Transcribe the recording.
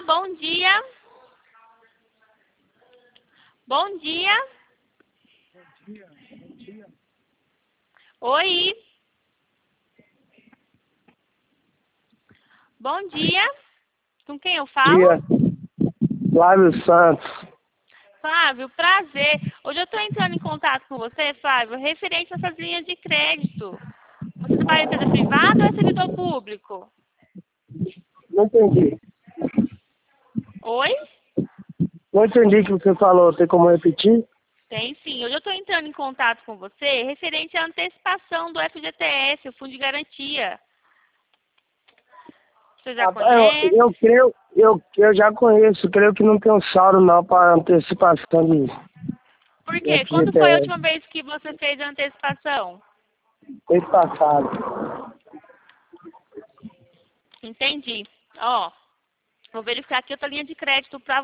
bom dia. Bom dia. Bom dia. Oi. Bom dia. Com quem eu falo? Dia. Flávio Santos. Flávio, prazer. Hoje eu estou entrando em contato com você, Flávio, referente a essas linhas de crédito. Você trabalha em empresa privada ou é servidor público? Não entendi. Oi? Não entendi o que você falou. Tem como repetir? Tem sim. Hoje eu estou entrando em contato com você referente à antecipação do FGTS, o Fundo de Garantia. Você já conhece? Eu já conheço. Creio que não tem um saldo não para antecipação de Por quê? Quando foi a FGTS. última vez que você fez a antecipação? Mês passado. Entendi. Ó, vou verificar aqui outra linha de crédito para